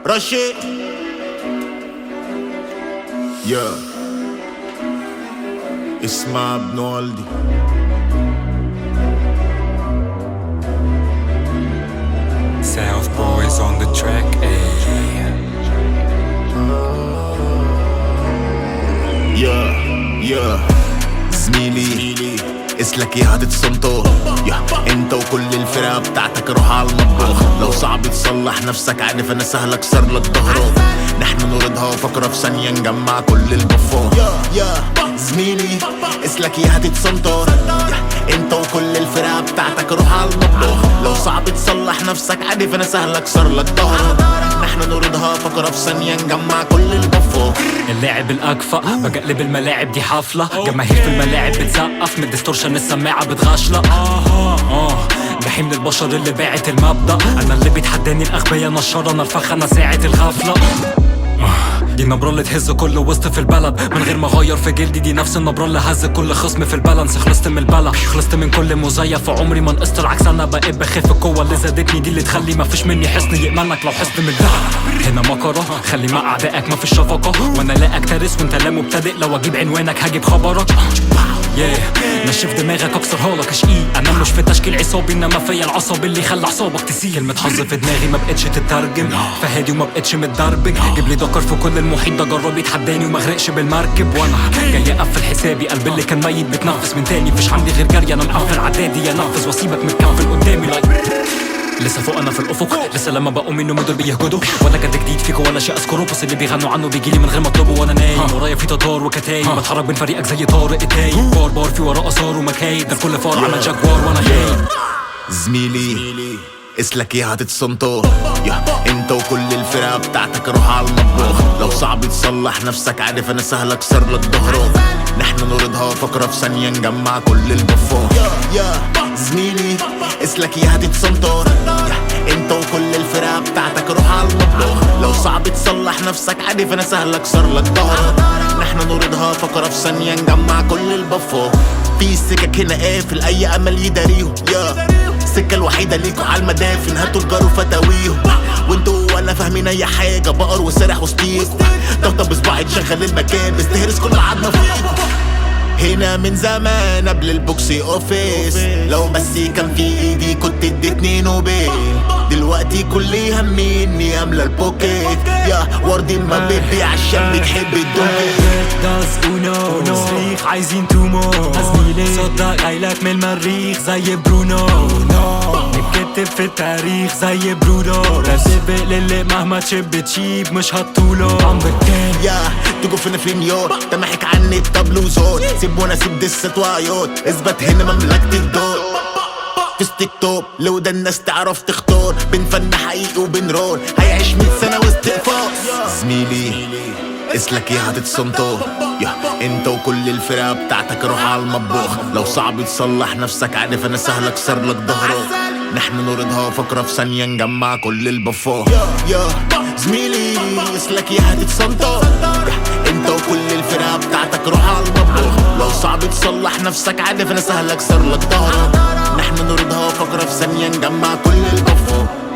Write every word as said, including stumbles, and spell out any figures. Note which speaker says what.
Speaker 1: رشي يا اسمع ابن والدي.
Speaker 2: South boys on the track, ayy.
Speaker 1: يا يا زميلي اسلك يا هتتصنطر يا انت وكل الفرقة بتاعتك روح على المطبخ. لو صعب تصلح نفسك عارف انا سهل اكسر لك ظهرك. نحن نوردها وفكرة في ثانية نجمع كل البفار. يا يا زميلي اسلك يا هتتصنطر يا انت وكل الفرقة بتاعتك روح على المطبخ. لو صعب تصلح نفسك عارف انا سهل اكسر لك ظهرك. نحن نوردها فكرة في ثانية نجمع كل البفار.
Speaker 2: اللاعب الأكفأ بقلب الملاعب دي حفلة. جماهير في الملاعب بتسقف من ديستورشن السماعة بتغشلة. آه جحيم من البشر اللي باعت المبدأ. أنا اللي بيتحداني الأغبياء نشر أنا الفخ أنا ساعة الغفلة. دي النبرة اللي تهز كل وسط في البلد من غير ما اغير في جلدي. دي نفس النبرة اللي هز كل خصم في البالانس. خلصت من البلا خلصت من كل مزيف وعمري ما نقصت. العكس انا بقيت بخاف. القوة اللي زادتني دي اللي تخلي مفيش مني حصن يأمنك لو حصن من الدهب. هنا مكرة خلي مع اعدائك مفيش شفقة. وانا لا اكترث وانت لا مبتدئ. لو اجيب عنوانك هجيب خبرك. yeah. نشف دماغك اكسرها لك اشقيق. انا مش في تشكيل عصابي انما فيا العصب اللي خلى اعصابك تسيل. كلمة حظ في دماغي ما بقتش تترجم. فهادي وما بقتش متدربج. جيب لي دكر في كل المحيط ده جرب يتحداني وما غرقش بالمركب. وانا جاي اقفل حسابي قلب اللي كان ميت بتنفس من تاني. مفيش عندي غير جري انا مقفل عدادي. يا نفذ واسيبك متكفل قدامي لايك لسه فوق انا في الافق. لسه لما بقوم منه دول بيهجدوا. ولا جد جديد فيكوا ولا شيء اذكره. بس اللي بيغنوا عنه بيجيلي من غير ما اطلبه. وانا نايم ورايا في تتار وكتايب. بتحرك بين فريقك زي طارق التايب. بار بار في وراه اثار ومكايد. ده كل فار عمل جاكوار وانا غايب.
Speaker 1: زميلي اسلك يا هتتصنطر يا انت وكل الفرقة بتاعتك روح على المطبخ. لو صعب تصلح نفسك عارف انا سهل اكسر لك ظهرك. نحن نوردها فكرة في ثانية نجمع كل البفار. يا يا زميلي اسلك يا هتتصنطر يا انت وكل الفرقة بتاعتك روح على المطبخ. لو صعب تصلح نفسك عارف انا سهل اكسر لك ظهرك. نحن نوردها فكرة في ثانية نجمع كل البفار. في سكك هنا قافل اي امل يداريهم. يا السكة الوحيدة ليكوا عالمدافن. هاتوا الجار فتاويهم وانتوا ولا فاهمين اي حاجة. بقر وسرح وسطيكوا طبطب بصباعي تشغل المكان. بستهرس كل عضمة فيكوا. هنا من زمان قبل البوكسي اوفيس. لو بس كان في ايدي كنت اديتني نوبل. دلوقتي كل همي اني املى البوكيت. يا وردي ما بيبي عشان بتحب الدوكيت.
Speaker 2: داس اونو صريخ عايزين تومو. زميلي صدق جايلك من المريخ زي برونو. نكتب في التاريخ زي برودو. تسبق للي مهما تشب تشيب مش هتطوله. عم بكين
Speaker 1: يا تجو فينا في نيويورك. تمحك عني التابلو زون. سيب وانا سيب دست وعيوت. اثبت هنا مملكة الدور. في ستيك توب لو ده الناس تعرف تختار. بين فن حقيقي وبين رول. هيعيش مية سنة واستقفاص. زميلي اسلك يا هتتصنطر يا انت وكل الفرقة بتاعتك روح على المطبخ. لو صعب تصلح نفسك عارف انا سهل اكسر لك ظهرك. نحن نوردها فكرة في ثانية نجمع كل البفار. يا زميلي اسلك يا هتتصنطر يا انت وكل الفرقة بتاعتك روح على المطبخ. لو صعب تصلح نفسك عارف انا سهل اكسر لك ظهرك. نحن نوردها فكرة في ثانية نجمع كل البفار.